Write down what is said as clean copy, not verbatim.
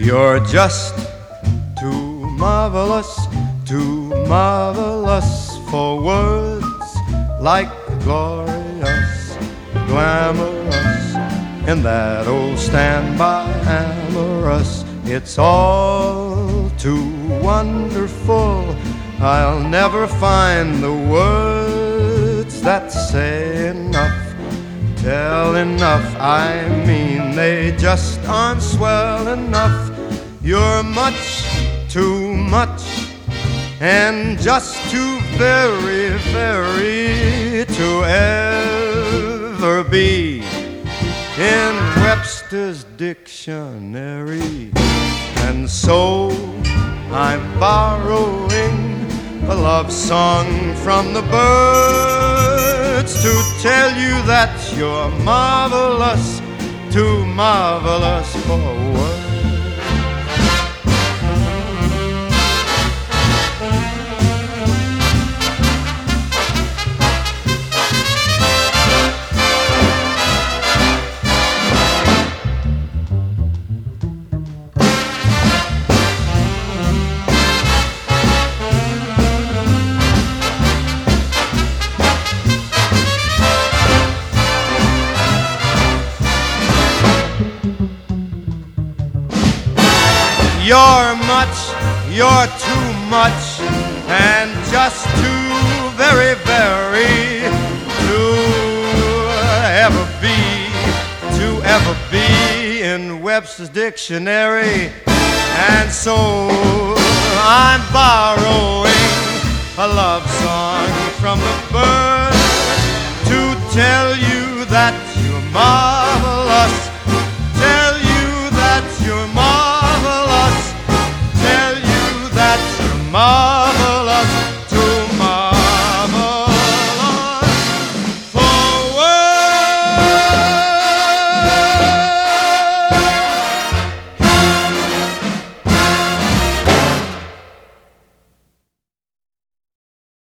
You're just too marvelous for words like glorious, glamorous, in that old standby amorous. It's all too wonderful. I'll never find the words that say enough, tell enough. I mean, they just aren't swell enough. You're much too much and just too very, very to ever be in Webster's dictionary. And so I'm borrowing a love song from the birds to tell you that you're marvelous, too marvelous for words. You're too much, and just too very, very to ever be in Webster's dictionary. And so I'm borrowing a love song from the birds to tell you that you're mine.